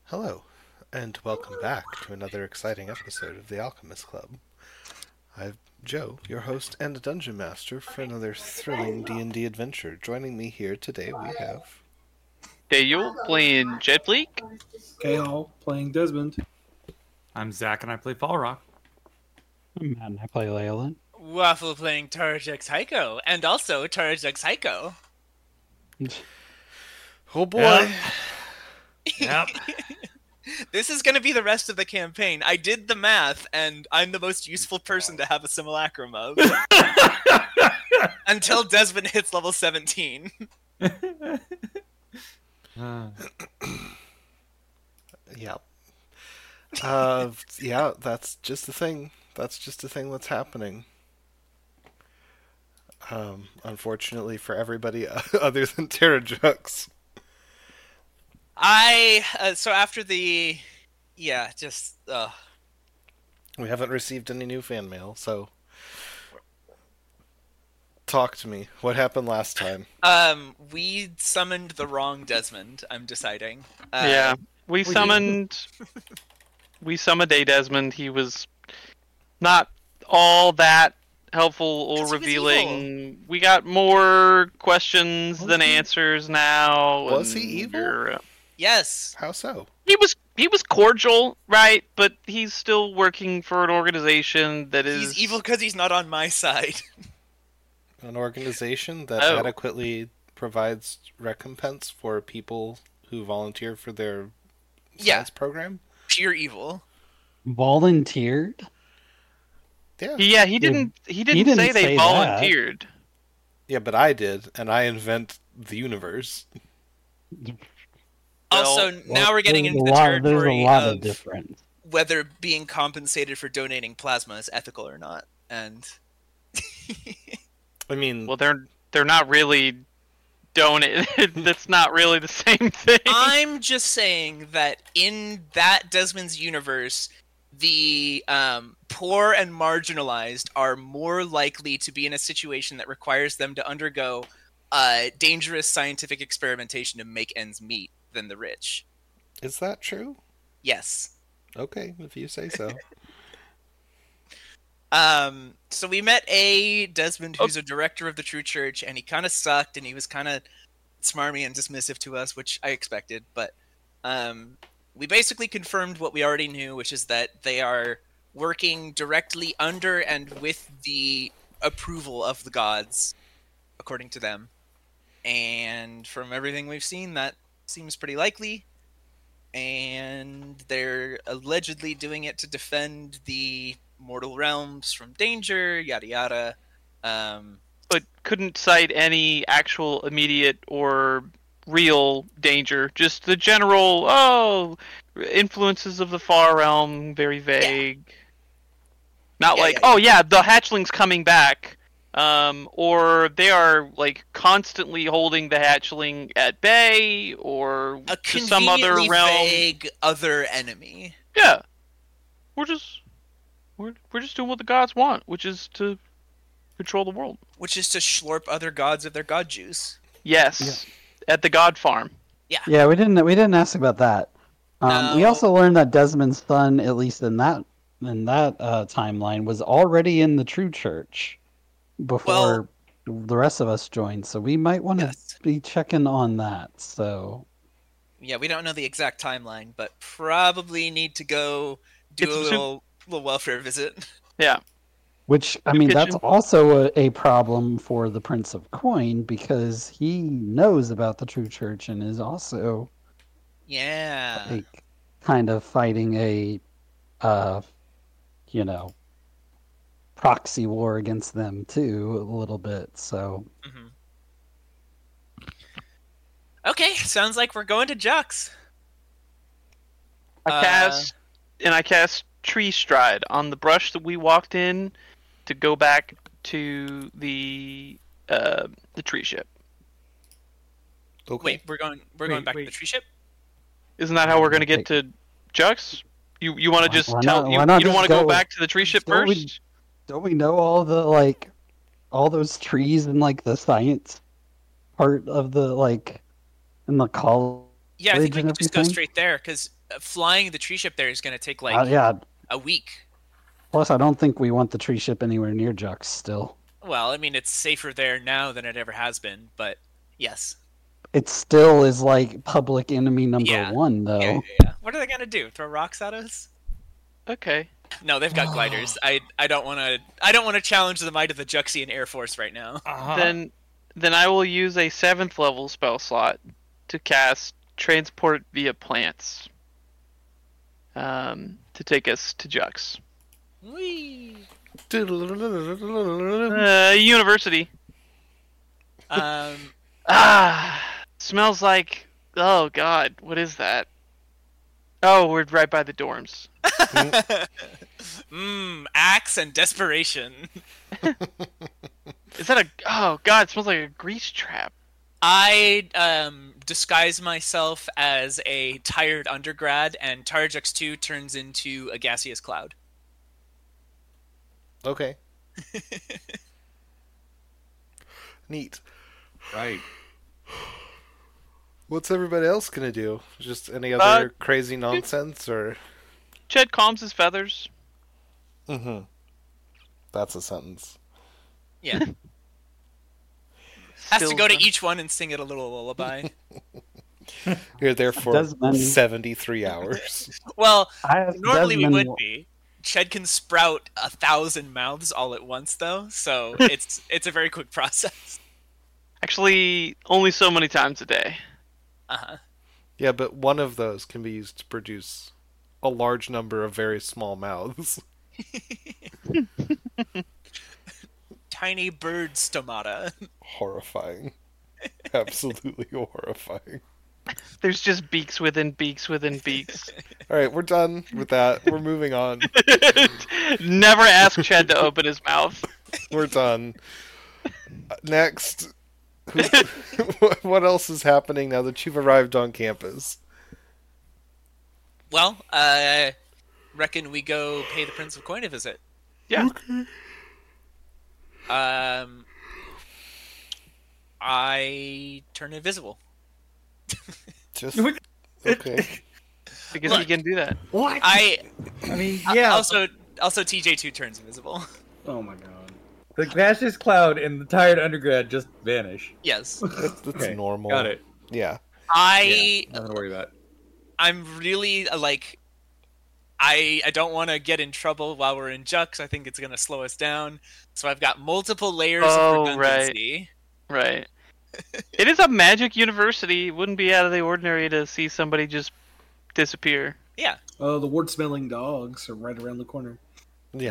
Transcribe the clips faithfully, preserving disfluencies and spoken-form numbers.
Hello, and welcome back to another exciting episode of the Alchemist Club. I'm Joe, your host and dungeon master for another thrilling D and D adventure. Joining me here today we have... Dale playing Jetfleek. K-Hall playing Desmond. I'm Zach and I play Fall Rock. I'm Matt and I play Leyland. Waffle playing Tarajek Psycho, and also Tarajek Psycho. Oh boy! Yep. This is going to be the rest of the campaign. I did the math, and I'm the most useful person to have a simulacrum of. Until Desmond hits level seventeen. uh, Yeah. Uh, yeah, that's just the thing. That's just the thing that's happening. Um, unfortunately for everybody other than Terrajux. I, uh, so after the, yeah, just, uh. We haven't received any new fan mail, so... Talk to me. What happened last time? Um, we summoned the wrong Desmond, I'm deciding. Uh, yeah, we, we summoned. we summoned a Desmond. He was not all that helpful or 'Cause he was revealing. We got more questions Was than he- answers now. Was he and evil? we're, uh, Yes. How so? He was. He was cordial, right? But he's still working for an organization that is He's evil because he's not on my side. An organization that Oh. adequately provides recompense for people who volunteer for their Yeah. science program? Pure evil. Volunteered? Yeah. Yeah, he didn't. He didn't, didn't say they say that. volunteered. Yeah, but I did, and I invent the universe. Also, Well, now we're getting There's into a the lot, territory There's a lot of, of difference. whether being compensated for donating plasma is ethical or not. And I mean, Well, they're they're not really donated. That's not really the same thing. I'm just saying that in that Desmond's universe, the um, poor and marginalized are more likely to be in a situation that requires them to undergo uh, dangerous scientific experimentation to make ends meet than the rich. is that true? Yes. Okay, if you say so. Um, so we met a Desmond who's a director of the True Church, and he kind of sucked, and he was kind of smarmy and dismissive to us, which I expected. But um, we basically confirmed what we already knew, which is that they are working directly under and with the approval of the gods, according to them. And from everything we've seen, that seems pretty likely. And they're allegedly doing it to defend the mortal realms from danger, yada yada. Um, But couldn't cite any actual immediate or real danger. Just the general, oh, influences of the far realm, very vague. Not Yeah, like, yeah, yeah. oh yeah, the hatchling's coming back. Um, or they are like constantly holding the hatchling at bay, or a to some other conveniently realm. vague other enemy. Yeah, we're just we're we're just doing what the gods want, which is to control the world. Which is to slurp other gods of their god juice. Yes, at the God Farm. Yeah, we didn't we didn't ask about that. Um, We No. also learned that Desmond's son, at least in that in that uh, timeline, was already in the True Church before the rest of us joined. So we might want to Yes. be checking on that. So Yeah, we don't know the exact timeline, but probably need to go do It's a a sup- little little welfare visit. Yeah, Which, I Soup mean, that's kitchen. also a, a problem for the Prince of Coin because he knows about the True Church and is also Yeah. like kind of fighting a, uh, you know, proxy war against them too, a little bit. So Mhm. Okay, sounds like we're going to Jux. I Uh, cast and I cast Tree Stride on the brush that we walked in to go back to the uh, the tree ship. Okay. Wait, we're going we're going Wait, back to wait. the tree ship? Isn't that how we're going to get to Jux? You you want to Why- just why tell not- you, why not you don't just want to go go- back to the tree ship don't we- first? don't we know all the like all those trees and like the science part of the like in the college? Yeah, I think we and can just go everything? straight there because flying the tree ship there is going to take like Uh, yeah. a week. Plus, I don't think we want the tree ship anywhere near Jux still. Well, I mean, it's safer there now than it ever has been, but yes. It still is like public enemy number Yeah. one, though. Yeah, yeah, yeah. What are they going to do? Throw rocks at us? Okay. No, they've got gliders. I I don't want to I don't want to challenge the might of the Juxian Air Force right now. Uh-huh. Then, then I will use a seventh level spell slot to cast Transport via Plants. Um, to take us to Jux. Whee! Uh, university. Um, Ah, smells like. Oh God, what is that? Oh, we're right by the dorms. Mmm, axe and desperation. Is that a? Oh God, it smells like a grease trap. I um disguise myself as a tired undergrad, and Tarjux two turns into a gaseous cloud. Okay. Neat. Right. What's everybody else gonna do? Just any Uh, other crazy nonsense, or? Ched calms his feathers. Mm-hmm. That's a sentence. Yeah. Has to Stills go to them. each one and sing it a little lullaby. You're there for Desmond- seventy-three hours. Well, I asked normally we Desmond- would be. Ched can sprout a thousand mouths all at once, though, so it's it's a very quick process. Actually, only so many times a day. Uh-huh. Yeah, but one of those can be used to produce a large number of very small mouths. Tiny bird stomata. Horrifying. Absolutely horrifying. There's just beaks within beaks within beaks. Alright, we're done with that. We're moving on. Never ask Ched to open his mouth. We're done. Uh, Next. Who- what else is happening now that you've arrived on campus? Well, uh, reckon we go pay the Prince of Coin a visit. Yeah. Um, I turn invisible. Just okay. Because Look. he can do that. What? I I mean, I- yeah. also also T J two turns invisible. Oh my god. The gaseous cloud and the tired undergrad just vanish. Yes, That's, that's Okay, normal. Got it. Yeah. I Yeah, nothing to worry about. I'm really uh, like I I don't want to get in trouble while we're in Jux. I think it's gonna slow us down. So I've got multiple layers Oh, of redundancy. Right. It is a magic university. It wouldn't be out of the ordinary to see somebody just disappear. Yeah. Oh, the wart-smelling dogs are right around the corner. Yeah.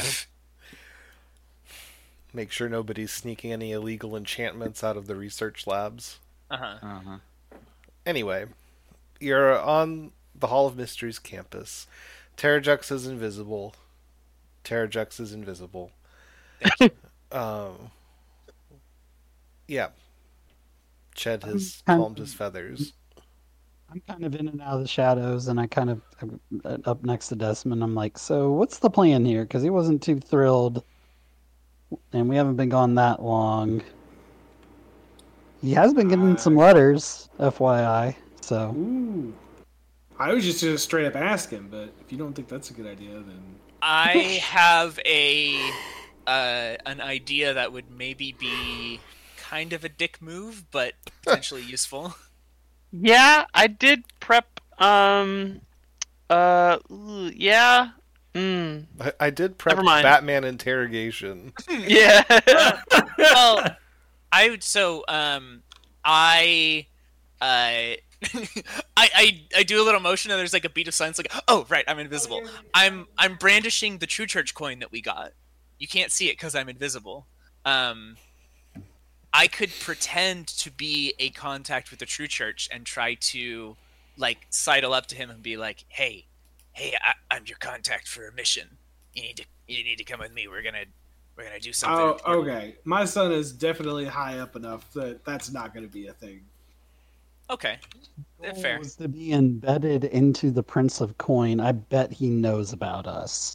Make sure nobody's sneaking any illegal enchantments out of the research labs. Uh huh. Uh-huh. Anyway, you're on the Hall of Mysteries campus. Terrajux is invisible. Terrajux is invisible. um, yeah. Ched has I'm- calmed his feathers. I'm kind of in and out of the shadows, and I kind of uh, up next to Desmond. I'm like, so what's the plan here? Because he wasn't too thrilled, and we haven't been gone that long. He has been getting some letters, F Y I. So Ooh. I was just gonna straight up ask him, but if you don't think that's a good idea, then I have a uh, an idea that would maybe be kind of a dick move, but potentially useful. Yeah, I did prep. Um. Uh. ooh, Yeah. Mm. I, I did prep Never mind. Batman interrogation. Yeah. Well, I would so um I uh I, I I do a little motion and there's like a beat of silence like oh right I'm invisible. I'm I'm brandishing the True Church coin that we got. You can't see it because I'm invisible. Um I could pretend to be a contact with the True Church and try to like sidle up to him and be like, hey, hey, I, I'm your contact for a mission. You need to you need to come with me. We're gonna we're gonna do something. oh, important." okay. My son is definitely high up enough that that's not gonna be a thing. Okay, fair. was to be embedded into the Prince of Coin. I bet he knows about us.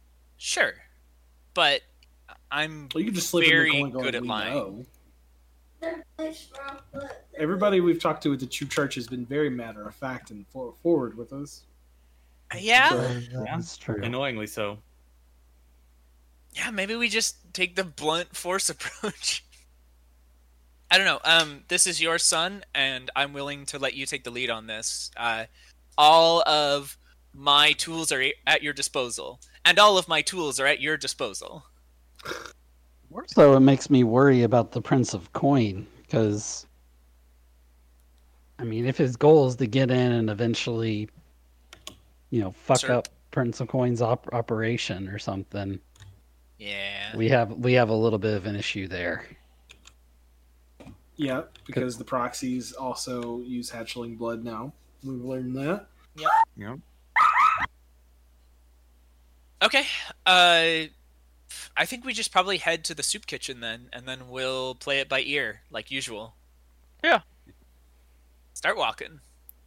Sure, but I'm Well, you can just slip Very in the coin going, good at "We lying." know." Everybody we've talked to at the True Church has been very matter of fact and for- forward with us. Yeah, So, That's true. Annoyingly so. yeah. Maybe we just take the blunt force approach. I don't know. Um, this is your son, and I'm willing to let you take the lead on this. Uh, all of my tools are at your disposal, and all of my tools are at your disposal. More so, it makes me worry about the Prince of Coin because, I mean, if his goal is to get in and eventually, you know, fuck Sure. up Prince of Coin's op- operation or something, Yeah. we have we have a little bit of an issue there. yeah, because the proxies also use hatchling blood now. We've learned that. Yep. Okay. Uh, I think we just probably head to the soup kitchen then, and then we'll play it by ear like usual. Yeah. Start walking.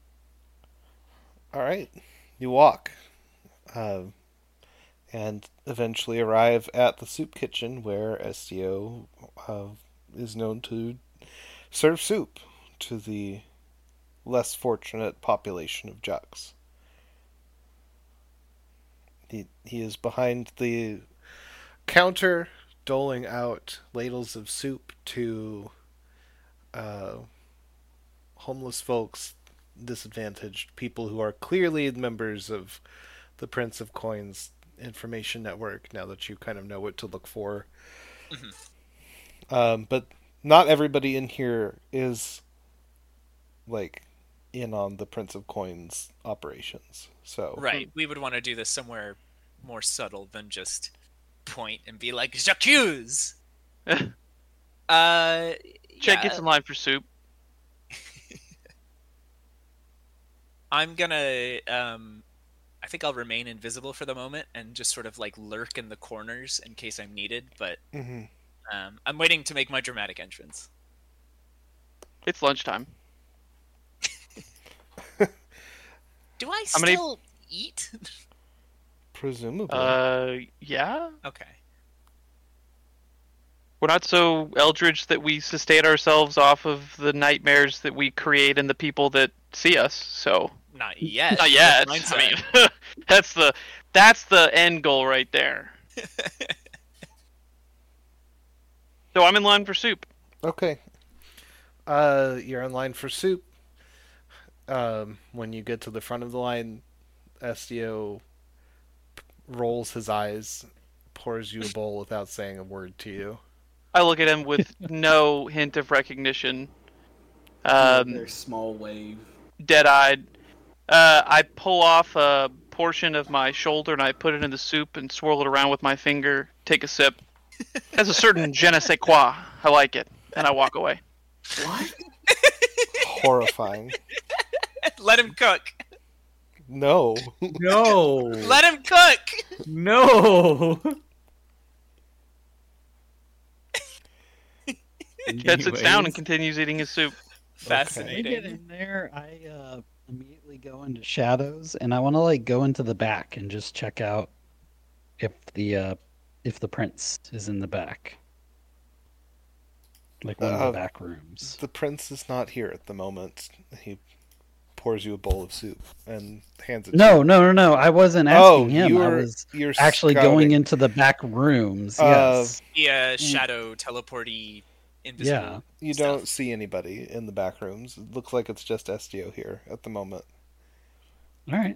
All right, you walk, uh, and eventually arrive at the soup kitchen where Estio uh, is known to serve soup to the less fortunate population of Jux. He he is behind the counter, doling out ladles of soup to uh, homeless folks, disadvantaged people who are clearly members of the Prince of Coins information network, now that you kind of know what to look for. Mhm. Um, but not everybody in here is like in on the Prince of Coins operations. So Right. We would want to do this somewhere more subtle than just point and be like, J'accuse! uh, Chet yeah, gets in line for soup. I'm gonna, um, I think I'll remain invisible for the moment and just sort of like lurk in the corners in case I'm needed, but Mhm. um, I'm waiting to make my dramatic entrance. It's lunchtime. Do I How many- still eat? presumably. Uh, yeah. Okay. We're not so eldritch that we sustain ourselves off of the nightmares that we create and the people that see us. So Not yet. not yet. Mindset. I mean, that's the that's the end goal right there. So I'm in line for soup. Okay. Uh, you're in line for soup. Um, when you get to the front of the line, Estio rolls his eyes, pours you a bowl without saying a word to you. I look at him with no hint of recognition. Um, Their small wave. dead-eyed. Uh, I pull off a portion of my shoulder and I put it in the soup and swirl it around with my finger. Take a sip. Has a certain je ne sais quoi. I like it, and I walk away. What? Horrifying. Let him cook. No. No. Let him cook. No. Ted sits down and Anyways. continues eating his soup. When I Fascinating. get in there, I uh, immediately go into shadows, and I want to like go into the back and just check out if the uh, if the prince is in the back, like one of Uh, the back rooms. The prince is not here at the moment. He pours you a bowl of soup and hands it to No, you. no, no, no. I wasn't Oh, asking him. you I were was you're actually scouting. going into the back rooms. Uh, Yes. The uh, shadow teleporty invisible. Yeah. You stuff. don't see anybody in the back rooms. It looks like it's just Estio here at the moment. All right.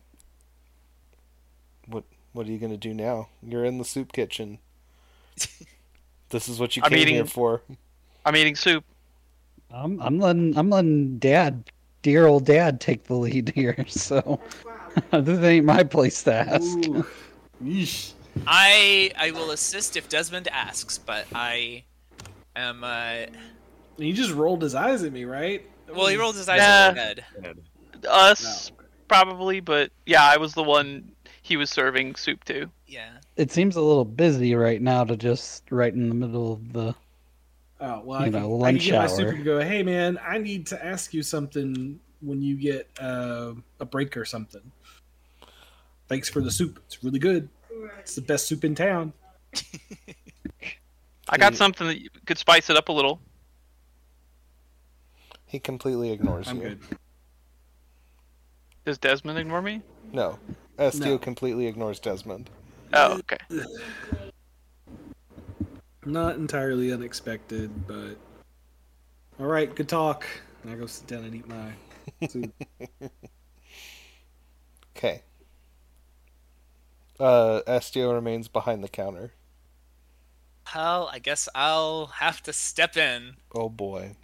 What What are you gonna do now? You're in the soup kitchen. This is what you I'm came eating- here for. I'm eating soup. I'm I'm letting I'm letting Dad, dear old Dad, take the lead here. So this ain't my place to ask. Ooh. Yeesh. I I will assist if Desmond asks, but I am. Uh, He just rolled his eyes at me, right? well, he rolled his eyes Nah. in his head. Us, No, okay. probably, but yeah, I was the one he was serving soup to. Yeah. It seems a little busy right now to just right in the middle of the. Oh, well, You I know, can, I lunch can get my soup hour. and go, hey, man, I need to ask you something when you get uh, a break or something. Thanks for the soup. It's really good. It's the best soup in town. I got Mm. something that could spice it up a little. He completely ignores I'm you. good. Does Desmond ignore me? No. Estio No. completely ignores Desmond. Oh, okay. Not entirely unexpected, but all right. Good talk. I go sit down and eat my soup. Okay. Uh, Estio remains behind the counter. Well, I guess I'll have to step in. Oh boy.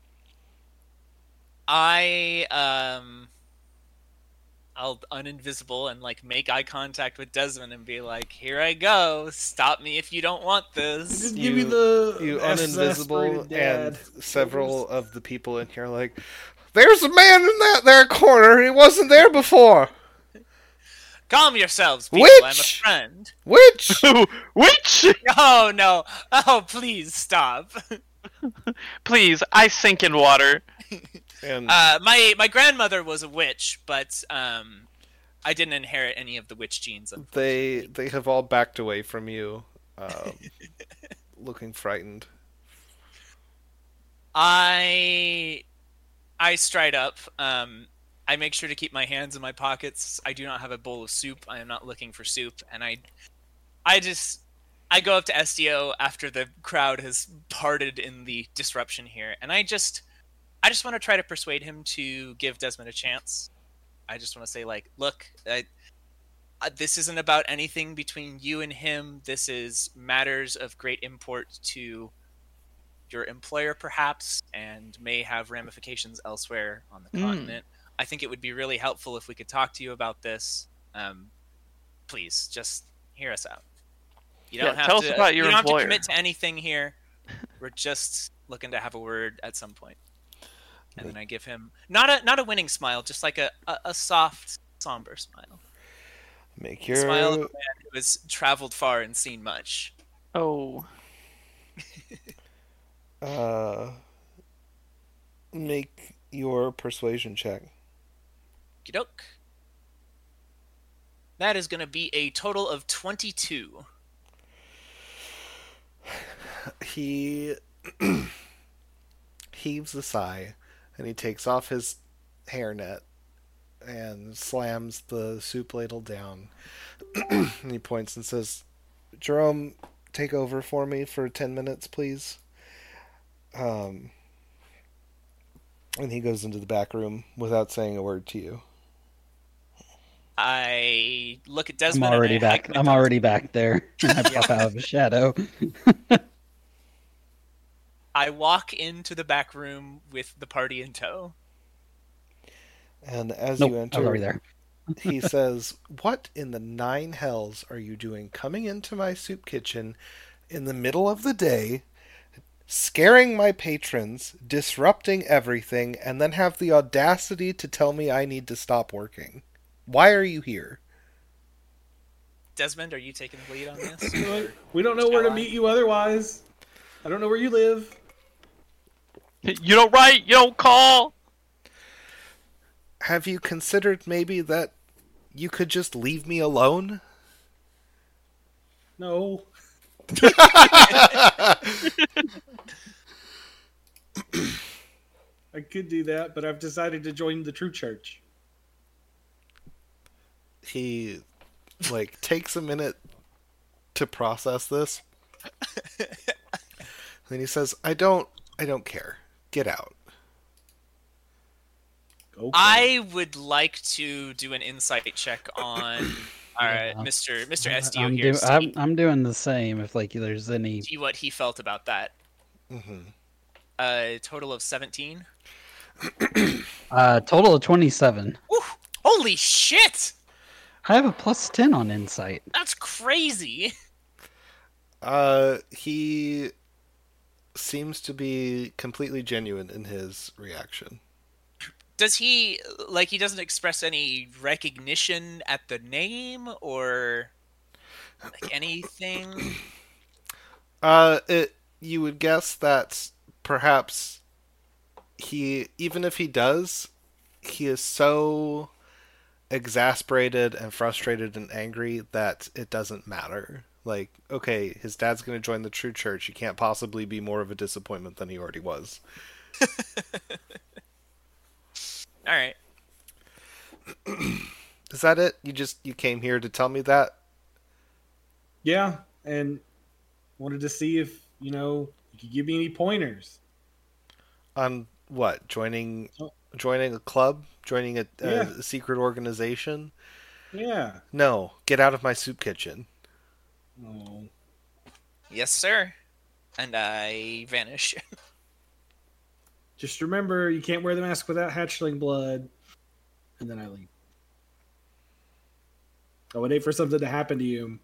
I um I'll uninvisible and like make eye contact with Desmond and be like, "Here I go. Stop me if you don't want this." Just You- give me the You exasperated uninvisible, dad. and several of the people in here are like, "There's a man in that there corner. He wasn't there before. Calm yourselves, people. Which? I'm a friend. Which?" Which? Oh no! Oh please stop. Please, I sink in water. And Uh, my my grandmother was a witch, but um, I didn't inherit any of the witch genes. they they have all backed away from you, um, looking frightened. I I stride up. Um, I make sure to keep my hands in my pockets. I do not have a bowl of soup. I am not looking for soup, and I I just I go up to Estio after the crowd has parted in the disruption here, and I just I just want to try to persuade him to give Desmond a chance. I just want to say, like, look, I, uh, this isn't about anything between you and him. This is matters of great import to your employer, perhaps, and may have ramifications elsewhere on the Mm. continent. I think it would be really helpful if we could talk to you about this. Um, please, just hear us out. You don't Yeah, have tell to, us about your you don't employer. have to commit to anything here. We're just looking to have a word at some point. And then I give him not a not a winning smile, just like a, a, a soft, somber smile. Make The smile of a your man who has traveled far and seen much. Oh. uh, make your persuasion check. Okey-doke. That is going to be a total of twenty-two. He heaves a sigh, and he takes off his hairnet and slams the soup ladle down. And he points and says, "Jerome, take over for me for ten minutes, please." Um, and he goes into the back room without saying a word to you. I look at I'm Desmond. already and I back. hike my I'm thumbs. already back there. I pop out of a shadow. I walk into the back room with the party in tow. And as Nope, you I was enter, already there. he says, "What in the nine hells are you doing coming into my soup kitchen in the middle of the day, scaring my patrons, disrupting everything, and then have the audacity to tell me I need to stop working? Why are you here?" Desmond, are you taking the lead on this? We don't know where to Shall I? meet you otherwise. I don't know where you live. You don't write, you don't call. Have you considered maybe that you could just leave me alone? No. I could do that, but I've decided to join the True Church. He, like, takes a minute to process this. Then he says, I don't, I don't care. Get out. Okay. I would like to do an insight check on our Yeah. Mister Mister Estio I'm, here. do- see, I'm, I'm doing the same. If like there's any, see what he felt about that. hmm A total of seventeen. uh, total of twenty-seven. Woo! Holy shit! I have a plus ten on insight. That's crazy. Uh, he seems to be completely genuine in his reaction. Does he like he doesn't express any recognition at the name or like anything? Uh, it, you would guess that perhaps he, even if he does, he is so exasperated and frustrated and angry that it doesn't matter. Like, okay, his dad's going to join the True Church. He can't possibly be more of a disappointment than he already was. All right. Is that it? You just you came here to tell me that? Yeah, and wanted to see if, you know, you could give me any pointers. On what? Joining Oh. joining a club? Joining a, a Yeah. secret organization? Yeah. No, get out of my soup kitchen. Oh. Yes, sir. And I vanish. Just remember, you can't wear the mask without hatchling blood. And then I leave. I would hate for something to happen to you.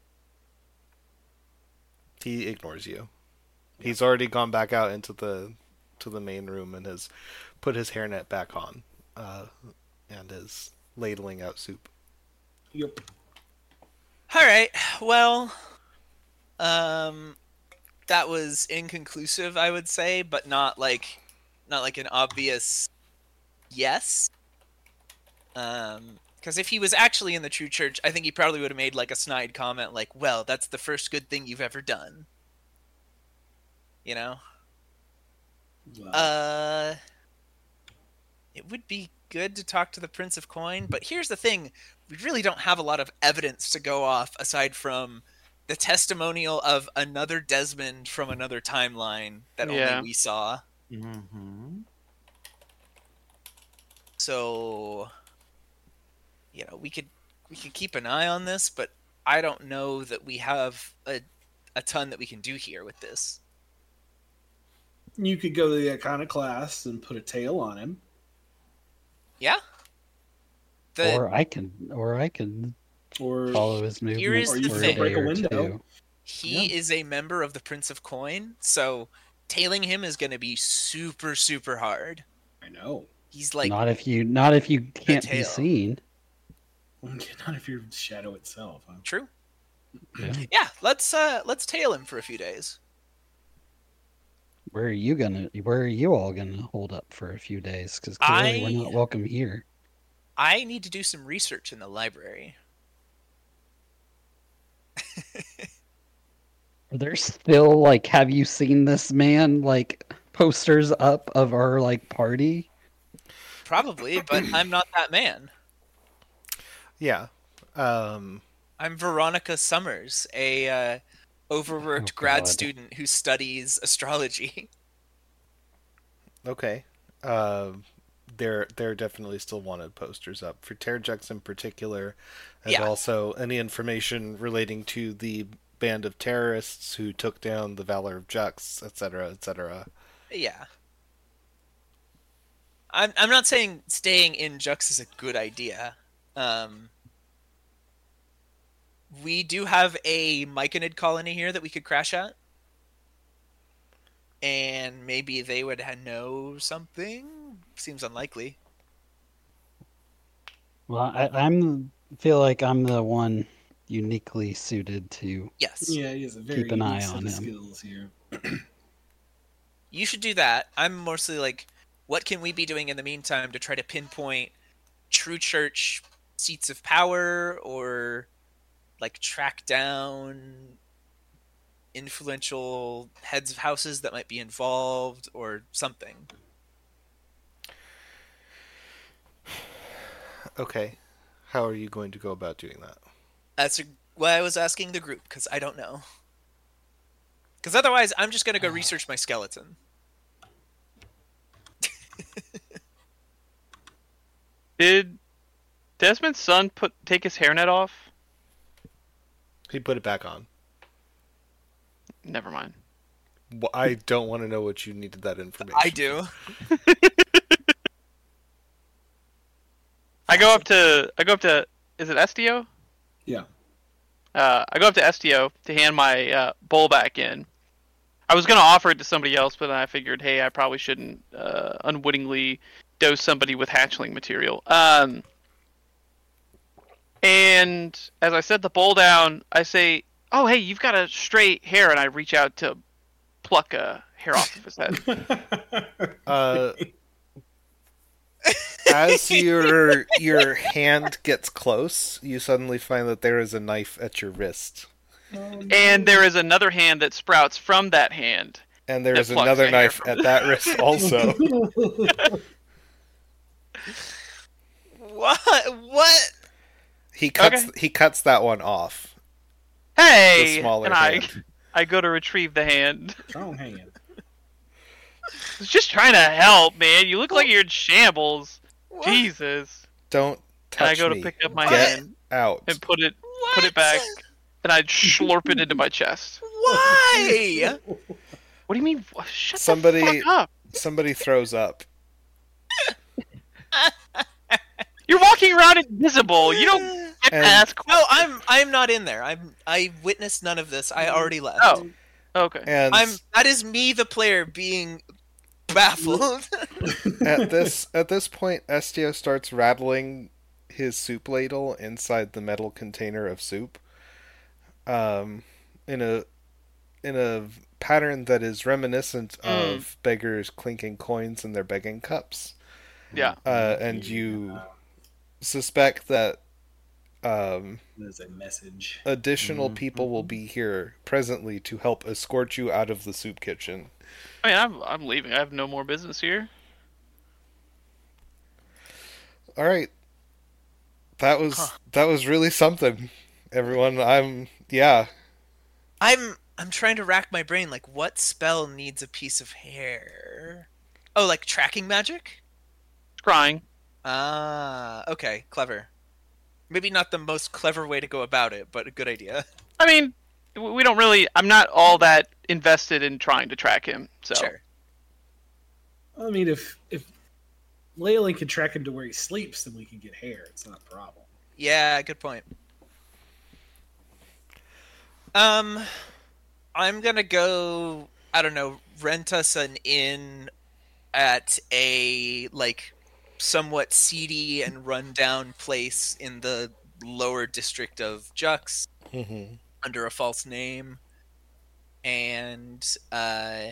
He ignores you. He's already gone back out into the to the main room and has put his hairnet back on, uh, and is ladling out soup. Yep. All right. Well, um, that was inconclusive, I would say, but not like, not like an obvious yes. Um, because if he was actually in the true church, I think he probably would have made like a snide comment, like, "Well, that's the first good thing you've ever done." You know. Well, Uh, it would be good to talk to the Prince of Coin, but here's the thing: we really don't have a lot of evidence to go off aside from the testimonial of another Desmond from another timeline that Yeah. only we saw. Mm-hmm. So, you know, we could we could keep an eye on this, but I don't know that we have a a ton that we can do here with this. you could go to the Iconoclast and put a tail on him. Yeah. The Or I can, or I can Or follow his movement Here is the for thing. a Break day a or window. two. he Yeah. is a member of the Prince of Coin, so tailing him is going to be super super hard. I know. He's like not if you, not if you can't be tail. seen. Not if you're Shadow itself. Huh? true. Yeah. Yeah, let's uh let's tail him for a few days. Where are you gonna? Where are you all gonna hold up for a few days? Because clearly I- we're not welcome here. I need to do some research in the library. Are there still like? Have you seen this man? Like posters up of our like party? Probably, but I'm not that man. Yeah. Um, I'm Veronica Summers, a uh, overworked Oh, grad God. student who studies astrology. okay. Uh, there, there are definitely still wanted posters up for Terrajux in particular, and Yeah. also any information relating to the band of terrorists who took down the Valor of Jux, et cetera, et cetera. Yeah. I'm I'm not saying staying in Jux is a good idea. Um, we do have a Myconid colony here that we could crash at. And maybe they would ha- know something. Seems unlikely. Well, I, I'm feel like I'm the one uniquely suited to. Yes. Yeah, he has a very Keep an unique eye set on of him. skills here. You should do that. I'm mostly like, what can we be doing in the meantime to try to pinpoint true church seats of power or like track down influential heads of houses that might be involved or something. Okay. How are you going to go about doing that? That's a, why I was asking the group, because I don't know. Because otherwise, I'm just going to go research my skeleton. Did Desmond's son put take his hairnet off? He put it back on. Never mind. Well, I don't want to know what you needed that information. I do. I go up to I go up to is it Estio? Yeah. Uh, I go up to Estio to hand my uh, bowl back in. I was gonna offer it to somebody else, but then I figured, hey, I probably shouldn't uh, unwittingly dose somebody with hatchling material. Um, and as I set the bowl down, I say, "Oh, hey, you've got a straight hair," and I reach out to pluck a hair off of his head. Uh, as your your hand gets close, you suddenly find that there is a knife at your wrist, And there is another hand that sprouts from that hand. and there That is plucks another the hair knife from- at that wrist also. What? What? He cuts Okay. he cuts that one off. Hey, The smaller and I, hand. I go to retrieve the hand. Strong hand. I was just trying to help, man. You look like you're in shambles. What? Jesus. Don't And I touch go me. to pick up my What? hand Out. and put it What? put it back, and I slurp it into my chest. Why? What do you mean? wh- Shut Somebody- the fuck up! Somebody throws up. You're walking around invisible. You don't get to And- ask. No, I'm I'm not in there. I'm I witnessed none of this. I already left. Oh, okay. And I'm that is me, the player, being baffled. at this at this point, Estio starts rattling his soup ladle inside the metal container of soup, um, in a in a pattern that is reminiscent Mm. of beggars clinking coins in their begging cups. Yeah. Uh, and you suspect that um, There's a message. additional Mhm. people will be here presently to help escort you out of the soup kitchen. I mean, I'm I'm leaving. I have no more business here. All right, that was Huh. that was really something, everyone. I'm yeah. I'm I'm trying to rack my brain. Like, what spell needs a piece of hair? Oh, like tracking magic? Scrying. Ah, okay, clever. Maybe not the most clever way to go about it, but a good idea. I mean, w- we don't really. I'm not all that invested in trying to track him. So Sure. I mean, if if Leyland can track him to where he sleeps, then we can get hair. It's not a problem. Yeah, good point. Um, I'm gonna go. I don't know. Rent us an inn at a like somewhat seedy and rundown place in the lower district of Jux Mm-hmm. under a false name, and uh,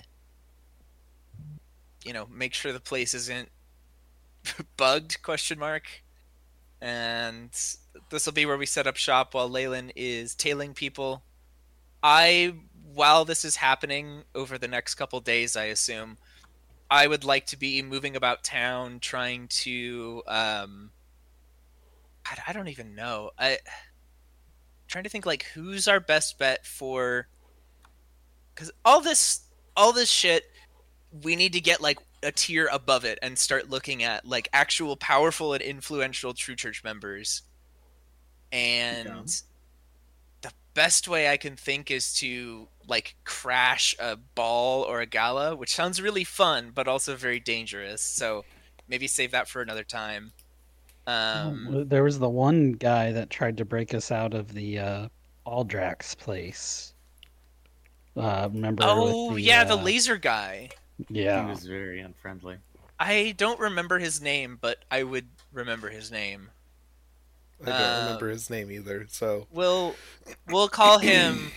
you know, make sure the place isn't bugged? Question mark. And this will be where we set up shop while Leyland is tailing people. I, while this is happening over the next couple days, I assume, I would like to be moving about town, trying to, um, I, I don't even know. I, trying to think like who's our best bet for, because all this, all this shit, we need to get like a tier above it and start looking at like actual powerful and influential True Church members. And Okay. the best way I can think is to like crash a ball or a gala, which sounds really fun but also very dangerous. So maybe save that for another time. Um, Well, there was the one guy that tried to break us out of the uh, Aldrax place. Uh, remember? oh with the, yeah, the uh, laser guy. He Yeah. was very unfriendly. I don't remember his name, but I would remember his name. I don't Uh, remember his name either. So We'll we'll call him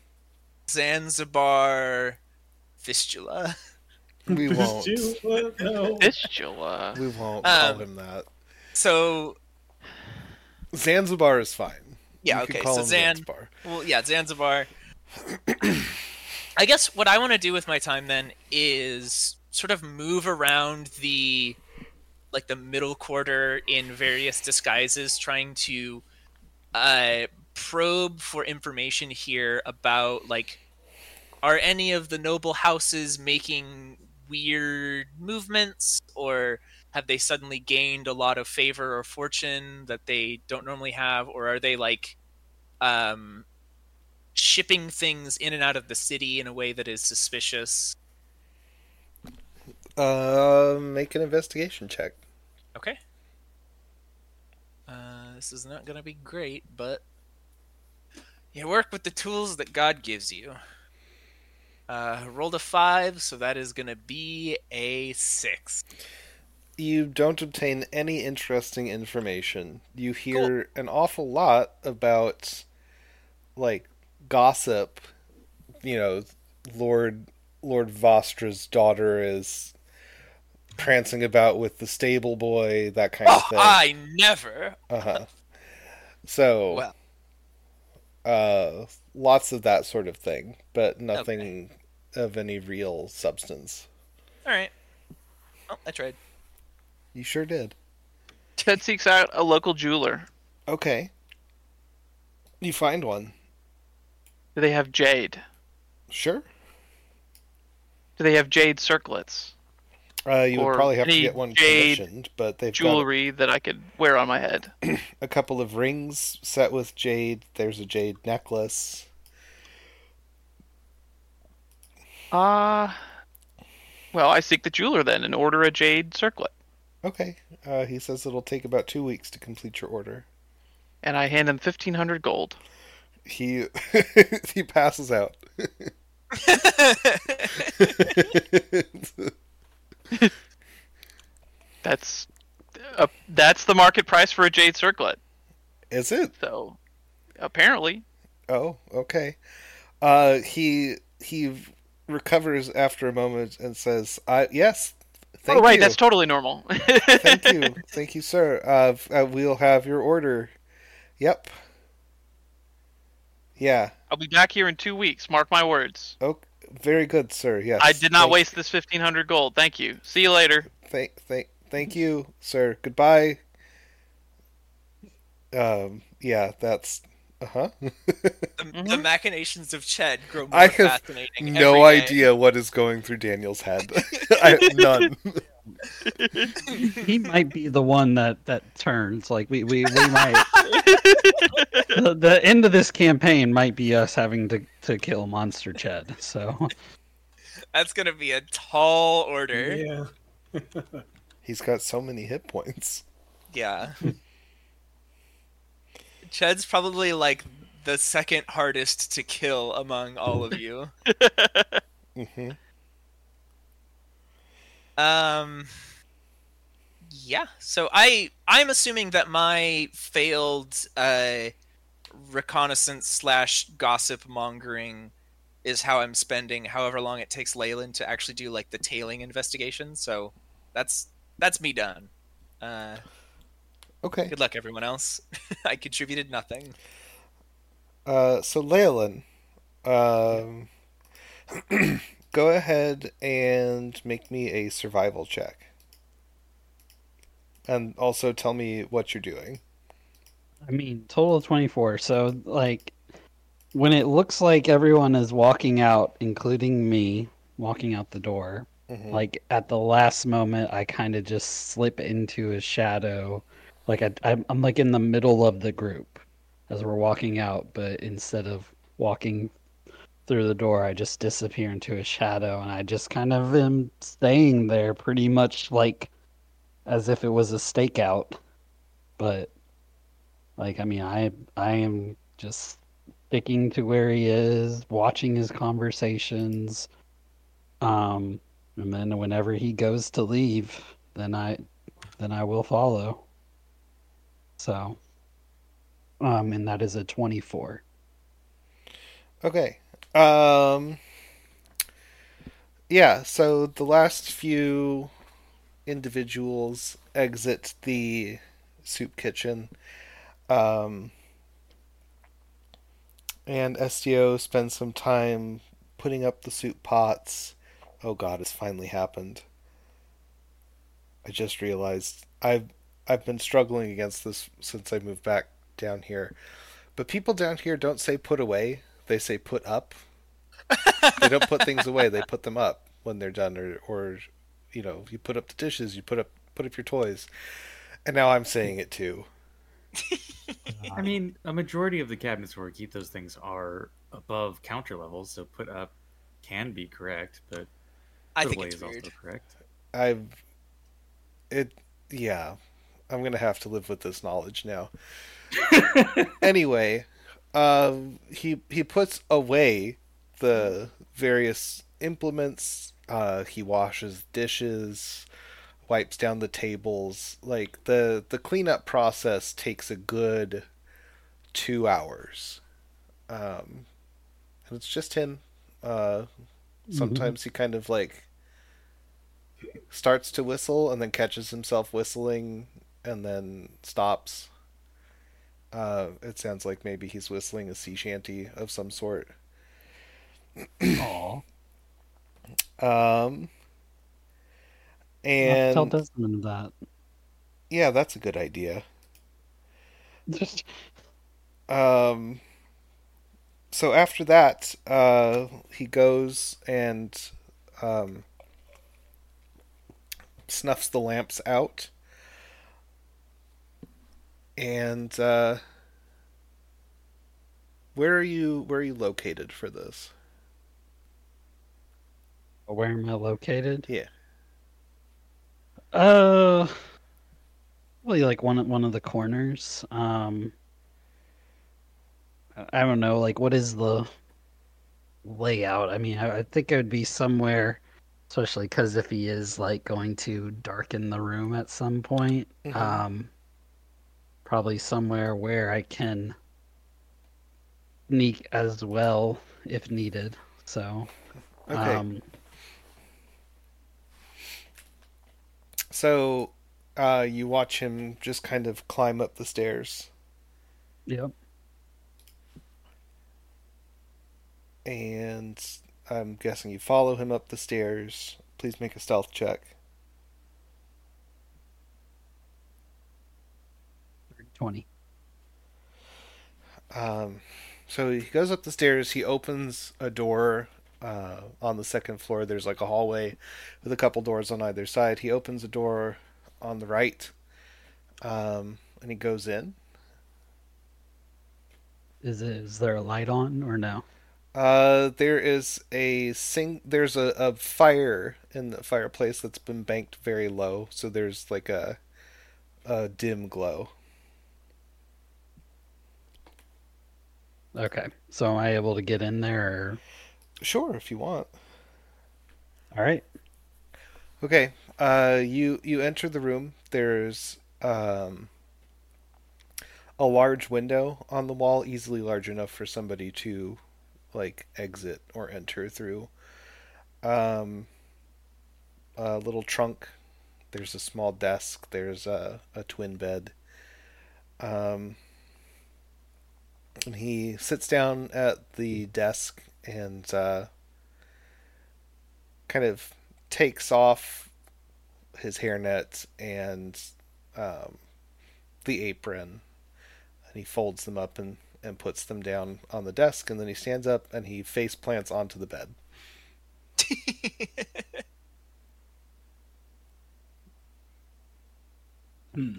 Zanzibar Fistula. we won't. Fistula, no. Fistula. We won't call Um, him that. So Zanzibar is fine. yeah, You could okay. call So him Zan, Zanzibar. well, yeah, Zanzibar. I guess what I want to do with my time then is sort of move around the like the middle quarter in various disguises, trying to uh, probe for information here about like are any of the noble houses making weird movements, or have they suddenly gained a lot of favor or fortune that they don't normally have, or are they like um shipping things in and out of the city in a way that is suspicious? Uh, make an investigation check. Okay. Uh, this is not gonna be great, but you work with the tools that God gives you. Uh, rolled a five, so that is gonna be a six. You don't obtain any interesting information. You hear an awful lot about, like, gossip. You know, Lord Lord Vostra's daughter is prancing about with the stable boy, that kind of Oh, thing. I never. Uh-huh. So, Well, uh, lots of that sort of thing, but nothing of any real substance. all right. Oh, I tried. You sure did. Ted seeks out a local jeweler. Okay. You find one. Do they have jade? Sure. Do they have jade circlets? Uh, you would Or probably have to any get one jade commissioned, but they've Jewelry that I could wear on my head. got a couple of rings set with jade. There's a jade necklace. Ah. Uh, well, I seek the jeweler then and order a jade circlet. Okay. Uh, he says it'll take about two weeks to complete your order. And I hand him fifteen hundred gold. He he passes out. That's uh, that's the market price for a jade circlet. Is it? So, apparently. Oh, okay. Uh, he he recovers after a moment and says, "I yes, thank oh, right, you. that's totally normal. Thank you, thank you, sir. Uh, uh, we'll have your order. Yep. Yeah. I'll be back here in two weeks. Mark my words. Oh, very good, sir. Yes. I did not thank, waste this fifteen hundred gold. Thank you. See you later. Thank, thank, thank you, sir. Goodbye. Um. Yeah. That's. Uh huh. The, the machinations of Ched grow more I have fascinating. no every day. idea what is going through Daniel's head. I have none. He might be the one that, that turns. Like we, we, we might. the, the end of this campaign might be us having to, to kill Monster Ched. So That's gonna be a tall order. Yeah. He's got so many hit points. Yeah. Ched's probably like the second hardest to kill among all of you. Mm-hmm. Um yeah. So I I'm assuming that my failed uh reconnaissance slash gossip mongering is how I'm spending however long it takes Leyland to actually do like the tailing investigation. So that's that's me done. Uh Okay. Good luck, everyone else. I contributed nothing. Uh, so Leyland, um, go ahead and make me a survival check, and also tell me what you're doing. I mean, total of twenty-four. So like, when it looks like everyone is walking out, including me, walking out the door, Mhm. like at the last moment, I kind of just slip into a shadow. Like I, I'm, I'm like in the middle of the group as we're walking out, but instead of walking through the door, I just disappear into a shadow, and I just kind of am staying there, pretty much like as if it was a stakeout. But like, I mean, I, I am just sticking to where he is, watching his conversations. Um, and then whenever he goes to leave, then I, then I will follow. So, um, and that is a twenty-four. Okay. Um. Yeah. So the last few individuals exit the soup kitchen. Um. And S D O spends some time putting up the soup pots. Oh God, it's finally happened. I just realized I've I've been struggling against this since I moved back down here. But people down here don't say put away, they say put up. They don't put things away, they put them up when they're done, or or you know, you put up the dishes, you put up put up your toys. And now I'm saying it too. I mean, a majority of the cabinets where we keep those things are above counter levels, so put up can be correct, but I put think away it's is weird. also correct. I've it yeah. I'm gonna have to live with this knowledge now. Anyway, um, he he puts away the various implements. Uh, he washes dishes, wipes down the tables. Like the the cleanup process takes a good two hours. Um, and it's just him. Uh, sometimes he kind of like starts to whistle and then catches himself whistling and then stops. Uh, it sounds like maybe he's whistling a sea shanty of some sort. Aw. Um, I'll tell and Desmond that. Yeah, that's a good idea. Just Um, so after that, uh, he goes and um, snuffs the lamps out, and uh, where are you? Where are you located for this? where am I located? Yeah. Uh, probably like one one of the corners. Um, I I don't know. Like, what is the layout? I mean, I, I think it would be somewhere, especially because if he is like going to darken the room at some point, Mhm. um, probably somewhere where I can sneak as well if needed. So, Okay. um, So, uh, you watch him just kind of climb up the stairs, yep. and I'm guessing you follow him up the stairs. Please make a stealth check. twenty. Um, so he goes up the stairs. He opens a door uh, on the second floor. There's like a hallway with a couple doors on either side. He opens a door on the right, um, and he goes in. Is it, is there a light on or no? Uh, there is a sing. There's a, a fire in the fireplace that's been banked very low, so there's like a a dim glow. Okay. So am I able to get in there? Or... Sure, if you want. All right. Okay. Uh, you you enter the room. There's um a large window on the wall, easily large enough for somebody to like exit or enter through. Um, a little trunk. There's a small desk. There's a, a twin bed. Um, and he sits down at the desk and uh, kind of takes off his hairnet and um, the apron, and he folds them up and, and puts them down on the desk, and then he stands up and he face plants onto the bed. Hmm.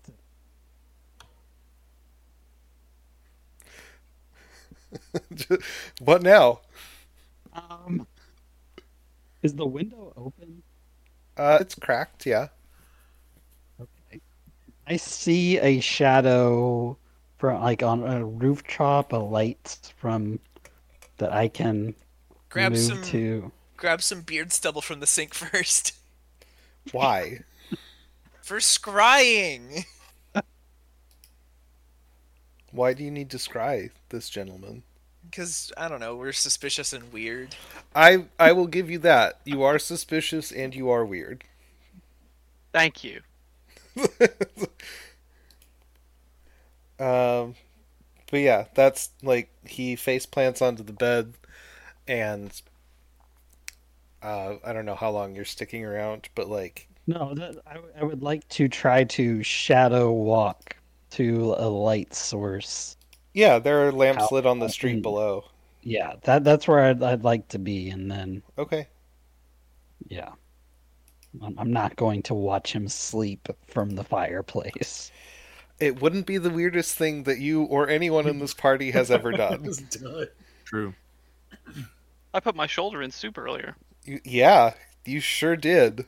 What now? Um, is the window open? Uh, it's cracked, yeah. Okay. I see a shadow from like on a rooftop, a light from that I can Grab move some to. grab some beard stubble from the sink first. Why? For scrying. Why do you need to scry this gentleman? Because, I don't know, we're suspicious and weird. I I will give you that. You are suspicious and you are weird. Thank you. um, but yeah, that's like he face plants onto the bed, and uh, I don't know how long you're sticking around, but like No, that, I, w- I would like to try to shadow walk to a light source. yeah, there are lamps How- lit on the street in- below. Yeah, that that's where I'd, I'd like to be, and then Okay. yeah, I'm, I'm not going to watch him sleep from the fireplace. It wouldn't be the weirdest thing that you or anyone in this party has ever done. It's done. True. I put my shoulder in soup earlier. You, yeah, you sure did.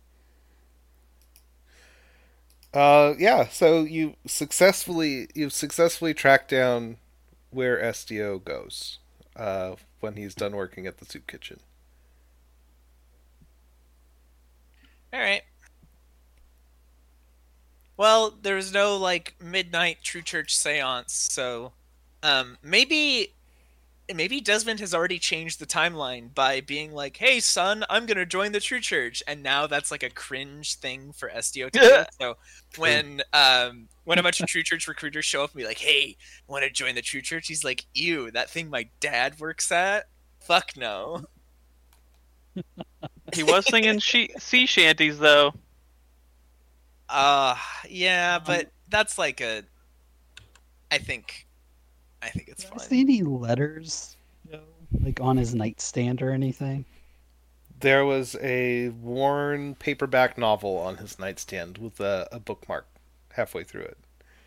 Uh, yeah. So you successfully you've successfully tracked down where S D O goes uh, when he's done working at the soup kitchen. Alright. Well, there was no, like, midnight True Church seance, so... Um, maybe... Maybe Desmond has already changed the timeline by being like, hey, son, I'm gonna join the True Church, and now that's, like, a cringe thing for S D O to do. So, when, um, when a bunch of True Church recruiters show up and be like, hey, wanna join the True Church? He's like, ew, that thing my dad works at? Fuck no. He was singing she- sea shanties, though. Uh, yeah, but that's like a. I think. I think it's Do I fine. see any letters, Joe, like on his nightstand or anything? There was a worn paperback novel on his nightstand with a, a bookmark halfway through it.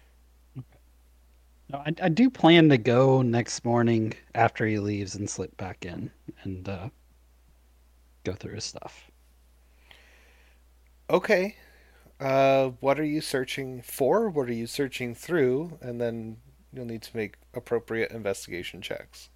No, I, I do plan to go next morning after he leaves and slip back in and uh, go through his stuff. Okay. Uh, what are you searching for? What are you searching through? And then you'll need to make appropriate investigation checks.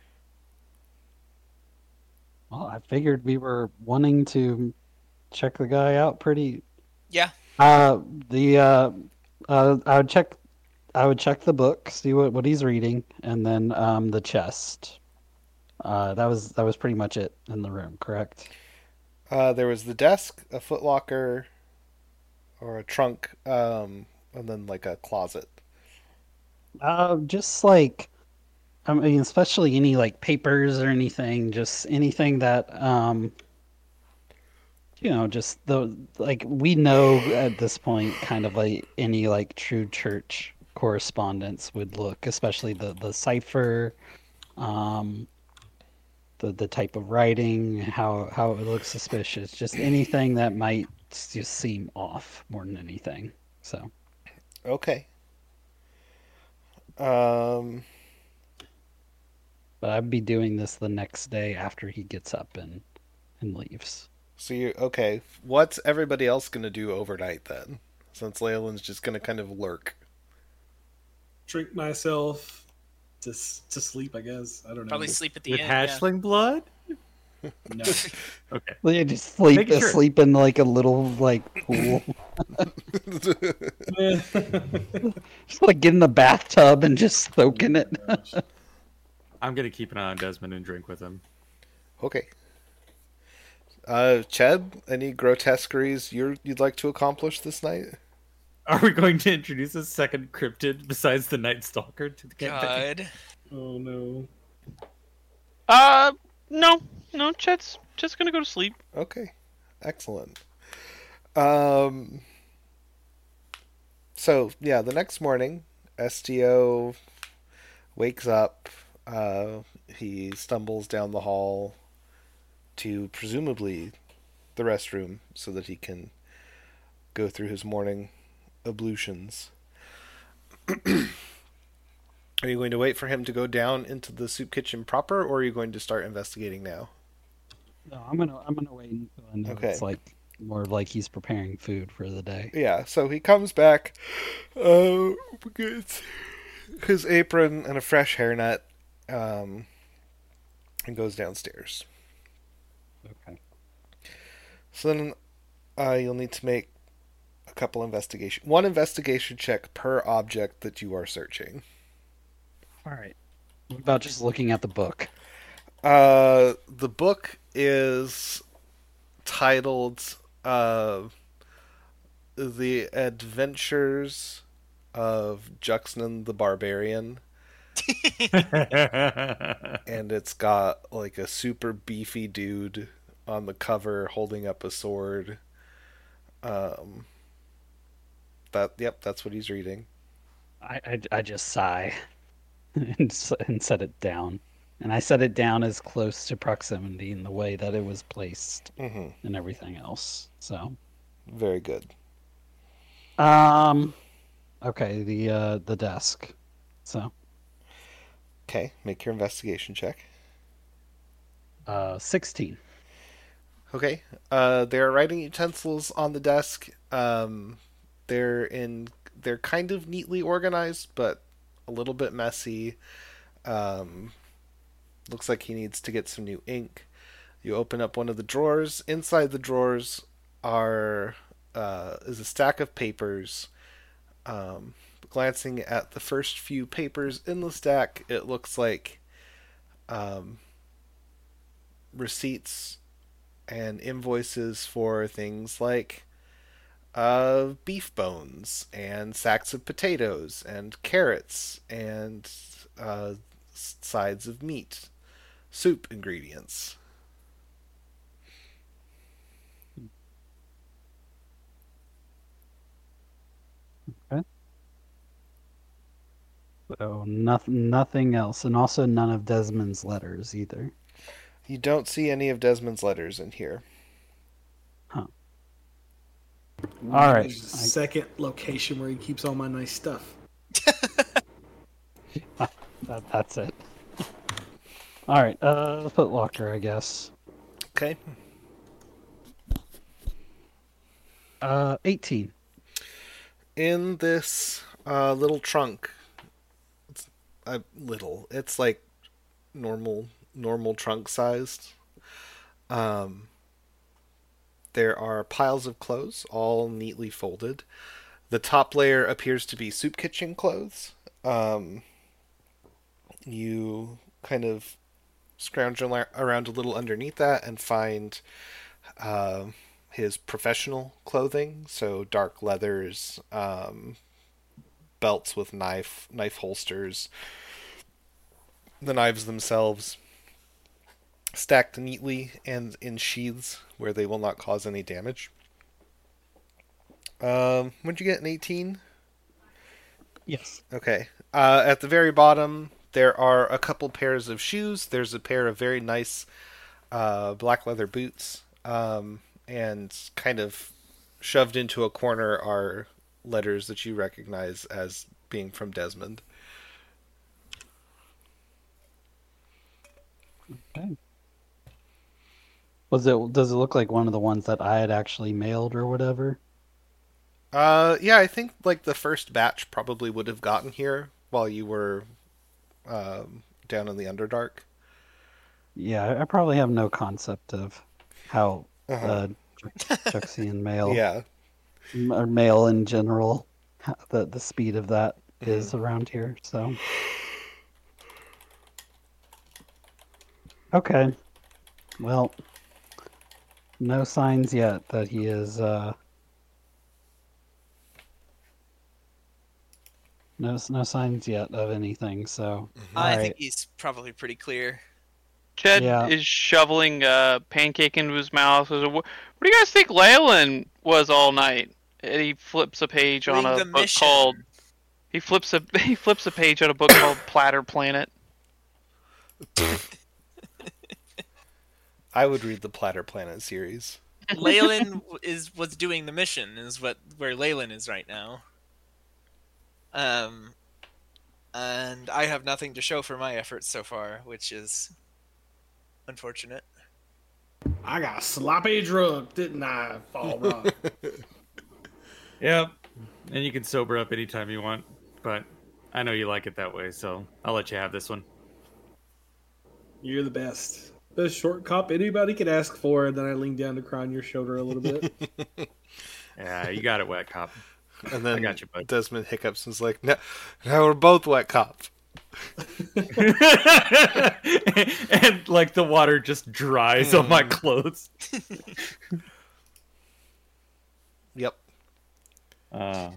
Well, I figured we were wanting to check the guy out pretty. Yeah. Uh, the uh, uh, I would check. I would check the book, see what, what he's reading, and then um the chest. Uh, that was that was pretty much it in the room, correct? Uh, there was the desk, a footlocker, or a trunk, um, and then like a closet. Uh, just like, I mean, especially any like papers or anything, just anything that um, you know, just the like we know at this point, kind of like any like true church correspondence would look, especially the the cipher, um, the the type of writing, how how it looks suspicious, just anything that might just seem off more than anything. So. Okay. Um, But I'd be doing this the next day after he gets up and and leaves. so you okay? What's everybody else gonna do overnight then? Since Leyland's just gonna kind of lurk. Drink myself to s- to sleep, I guess. I don't know. Probably sleep at the With end. yeah. hatchling blood? No. Okay. Well, you just sleep Making sure. sleep in like a little like pool. Just like get in the bathtub and just soak in it. I'm gonna keep an eye on Desmond and drink with him. Okay. Uh, Chad, any grotesqueries you're, you'd like to accomplish this night? Are we going to introduce a second cryptid besides the Night Stalker to the campaign? God. Oh no. Uh, no, no, Chet's just gonna go to sleep. Okay, excellent. Um, so yeah, the next morning, S T O wakes up. Uh, he stumbles down the hall to presumably the restroom so that he can go through his morning ablutions. Are you going to wait for him to go down into the soup kitchen proper, or are you going to start investigating now? No, I'm gonna I'm gonna wait until I know Okay. it's like more like he's preparing food for the day. Yeah, so he comes back, uh, gets his apron and a fresh hairnet, um, and goes downstairs. Okay. So then uh, you'll need to make a couple investigation, one investigation check per object that you are searching. All right. What about just looking at the book? Uh, the book is titled uh, The Adventures of Juxnan the Barbarian, and it's got like a super beefy dude on the cover holding up a sword. Um, that yep, that's what he's reading. I I, I just sigh and s- and set it down, and I set it down as close to proximity in the way that it was placed Mm-hmm. and everything else. So. Very good. Um, okay, the uh the desk. So, Okay, make your investigation check. uh sixteen. Okay. Uh, there are writing utensils on the desk. Um, they're in. They're kind of neatly organized, but a little bit messy. Um, looks like he needs to get some new ink. You open up one of the drawers. Inside the drawers are uh, is a stack of papers. Um, glancing at the first few papers in the stack, it looks like um, receipts and invoices for things like uh, beef bones and sacks of potatoes and carrots and uh, sides of meat, soup ingredients. So nothing, nothing else, and also none of Desmond's letters either. You don't see any of Desmond's letters in here. Huh. All right. There's a second location where he keeps all my nice stuff. That, that's it. All right. Uh, Foot Locker, I guess. Okay. Uh, eighteen. In this uh, little trunk, it's a little. It's like normal, normal trunk sized. Um, there are piles of clothes, all neatly folded. The top layer appears to be soup kitchen clothes. Um, you kind of scrounge around a little underneath that and find uh, his professional clothing, so dark leathers, um, belts with knife knife holsters, the knives themselves stacked neatly and in sheaths where they will not cause any damage. Um, what'd you get, an eighteen? Yes. Okay. Uh, at the very bottom, there are a couple pairs of shoes. There's a pair of very nice uh, black leather boots. Um, and kind of shoved into a corner are letters that you recognize as being from Desmond. Okay. Was it? Does it look like one of the ones that I had actually mailed or whatever? Uh, yeah, I think like the first batch probably would have gotten here while you were um, down in the Underdark. Yeah, I- I probably have no concept of how Uh-huh. uh, Juxian mail, Yeah. m- or mail in general, how the the speed of that is around here. So, okay. Well, no signs yet that he is. Uh, no, no signs yet of anything. So, I all think right. he's probably pretty clear. Jed Yeah. is shoveling a pancake into his mouth. Says, "What what do you guys think Leyland was all night?" And he flips a page on Doing a the book mission. called. He flips a he flips a page on a book called Platter Planet. I would read the Platter Planet series. Leyland is was doing the mission. Is what where Leyland is right now. Um, and I have nothing to show for my efforts so far, which is unfortunate. I got sloppy drunk, didn't I, Fall Rock? Yep. And you can sober up anytime you want, but I know you like it that way, so I'll let you have this one. You're the best. Best short cop anybody could ask for, and then I lean down to cry on your shoulder a little bit. Yeah, you got it, wet cop. And then I got you, bud. Desmond hiccups and is like, "Now, now we're both wet cop." And like the water just dries on my clothes. Yep. Uh,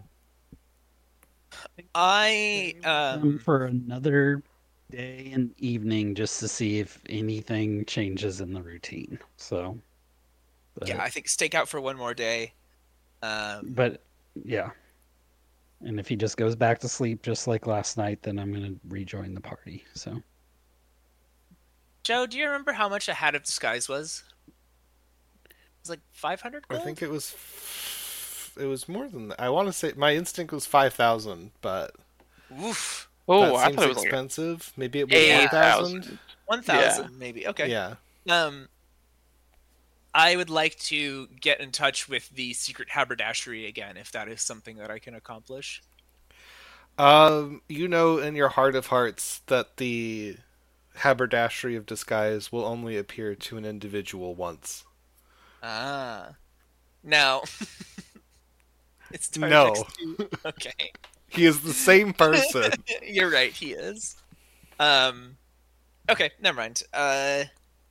I Um, um for another day and evening just to see if anything changes in the routine. So, but, yeah, I think stake out for one more day. Um, but yeah. And if he just goes back to sleep just like last night, then I'm going to rejoin the party. So, Joe, do you remember how much a hat of disguise was? It was like five hundred I gold? think it was. It was more than that. I want to say my instinct was five thousand, but Oof. Oh, that I seems thought it was like expensive. Maybe it was eight one thousand. thousand. one thousand maybe. Okay. Yeah. Um, I would like to get in touch with the secret haberdashery again, if that is something that I can accomplish. Um, you know, in your heart of hearts, that the haberdashery of disguise will only appear to an individual once. Ah. Now, it's No. Tardex too. Okay. He is the same person. You're right, he is. Um, okay, never mind. Uh,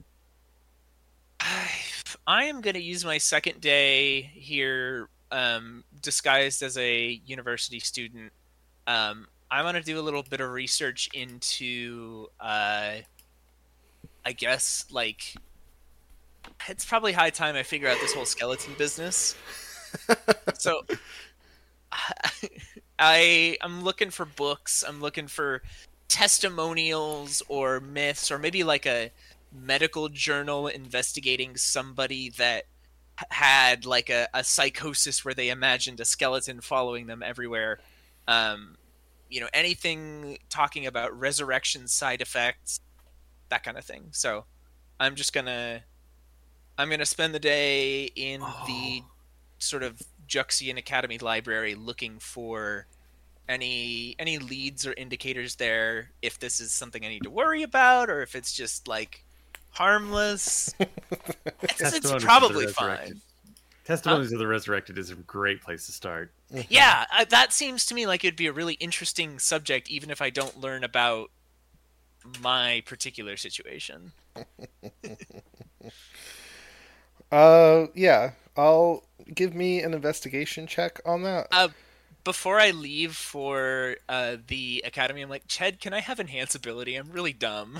I, I am going to use my second day here, um, disguised as a university student. Um, I want to do a little bit of research into, uh, I guess, like, it's probably high time I figure out this whole skeleton business. So, I I'm looking for books. I'm looking for testimonials or myths, or maybe like a medical journal investigating somebody that h- had like a, a psychosis where they imagined a skeleton following them everywhere. Um, you know, anything talking about resurrection side effects, that kind of thing. So I'm just gonna I'm gonna spend the day in Oh. the sort of Juxian Academy library looking for any any leads or indicators there, if this is something I need to worry about or if it's just like harmless. It's, it's Testimonies of the probably Resurrected. fine. Testimonies of the Resurrected is a great place to start. Yeah, I, that seems to me like it'd be a really interesting subject, even if I don't learn about my particular situation. Uh, yeah. I'll give me an investigation check on that. Uh, before I leave for uh, the academy, I'm like, Ched, can I have enhance ability? I'm really dumb.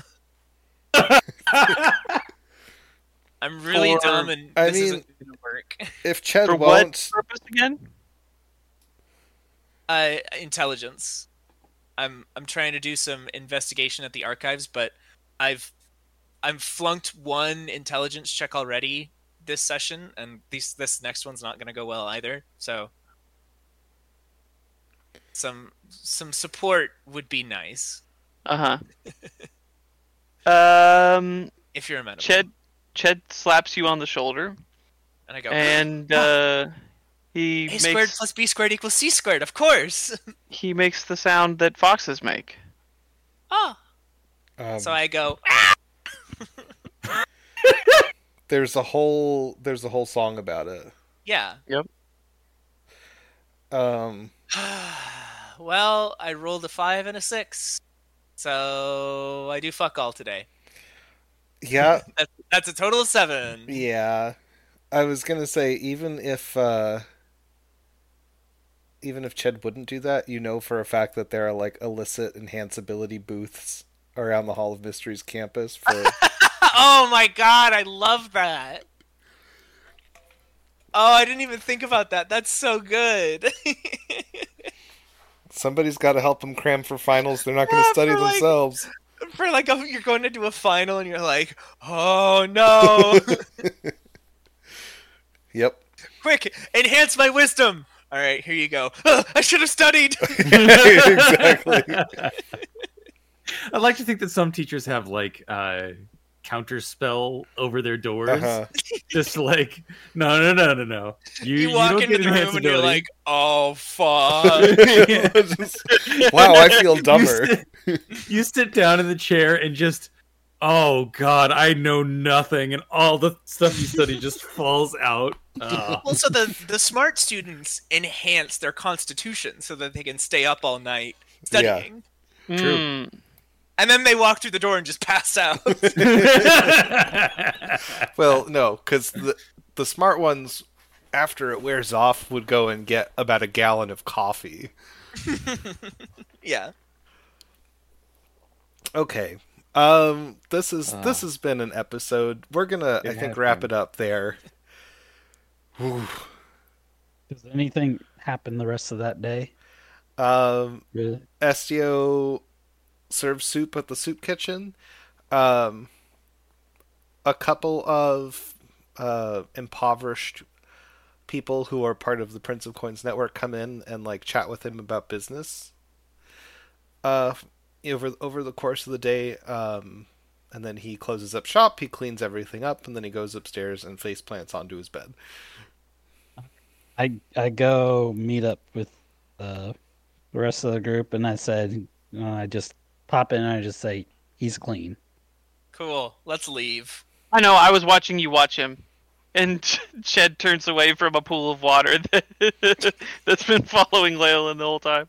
I'm really For- dumb, and I this mean- isn't going to work. If Ched For won't, what purpose again? Uh, intelligence. I'm I'm trying to do some investigation at the archives, but I've I'm flunked one intelligence check already this session, and these this next one's not going to go well either. So some some support would be nice Uh huh. um, if you're amenable. Ched, Ched slaps you on the shoulder, and I go, and uh, he A squared makes plus B squared equals C squared, of course. he makes the sound that foxes make. Oh, um, so I go. there's a whole there's a whole song about it. Yeah. Um, Well, I rolled a five and a six, so I do fuck all today. yeah, That's, that's a total of seven. yeah. I was gonna say even if uh, even if Ched wouldn't do that, you know for a fact that there are like illicit enhanceability booths around the Hall of Mysteries campus for. Oh my god, I love that. Oh, I didn't even think about that. That's so good. Somebody's got to help them cram for finals. They're not going to Yeah, study for, like- themselves. For like, a, you're going to do a final, and you're like, oh no! Yep. Quick, enhance my wisdom. All right, here you go. Ugh, I should have studied. Exactly. I'd like to think that some teachers have like uh counter spell over their doors. Uh-huh. Just like no no no no no. You, You you walk don't into get the room and you're enhanceability. like, oh fuck. Just- wow, I feel dumber. You sit, you sit down in the chair and just, oh god, I know nothing, and all the stuff you study just falls out. Uh, Well, so the the smart students enhance their constitution so that they can stay up all night studying, True. Mm. and then they walk through the door and just pass out. Well, no, because the the smart ones, after it wears off, would go and get about a gallon of coffee. Yeah. Okay. Um, this is Uh, this has been an episode. We're gonna, I it think, has wrap been. it up there. Whew. Does anything happen the rest of that day? Um, Really? Estio serves soup at the soup kitchen. Um, a couple of uh, impoverished people who are part of the Prince of Coins network come in and like chat with him about business. Uh, over over the course of the day, um, and then he closes up shop. He cleans everything up, and then he goes upstairs and face plants onto his bed. I I go meet up with uh, the rest of the group, and I said, uh, I just pop in and I just say, he's clean. Cool. Let's leave. I know. I was watching you watch him, and Ched turns away from a pool of water that, that's been following Leyland the whole time.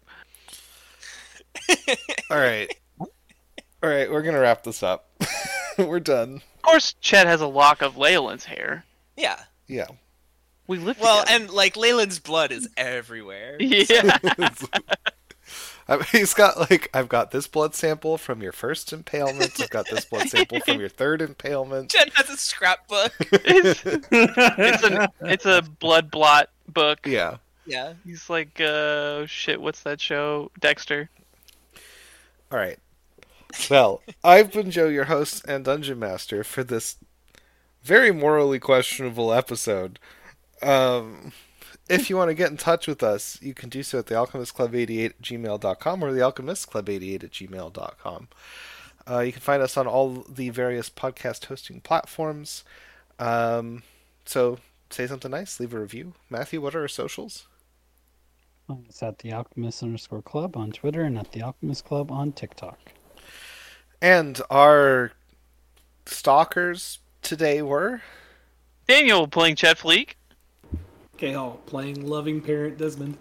All right, all right. We're gonna wrap this up. We're done. Of course, Ched has a lock of Leyland's hair. Yeah. Yeah. We live Well, together. and like Leyland's blood is everywhere. yeah. I mean, he's got like, I've got this blood sample from your first impalement. I've got this blood sample from your third impalement. Jen has a scrapbook. it's, it's a it's a blood blot book. Yeah. Yeah. He's like, uh, shit, what's that show? Dexter. All right. Well, I've been Joe, your host and dungeon master for this very morally questionable episode. Um, if you want to get in touch with us, you can do so at the alchemist club eighty-eight at gmail dot com or the alchemist club eighty-eight at gmail dot com. Uh, you can find us on all the various podcast hosting platforms. Um, so say something nice, leave a review. Matthew, what are our socials? It's at the Alchemist underscore club on Twitter and at the Alchemist Club on TikTok. And our stalkers today were Daniel playing Chet Fleek. K-Hall playing loving parent Desmond.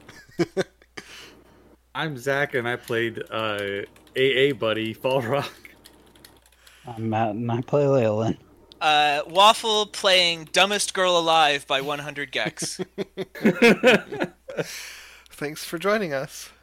I'm Zach, and I played uh, A A buddy Fall Rock. I'm Matt, and I play Leyland. Uh, Waffle playing Dumbest Girl Alive by one hundred Gex. Thanks for joining us.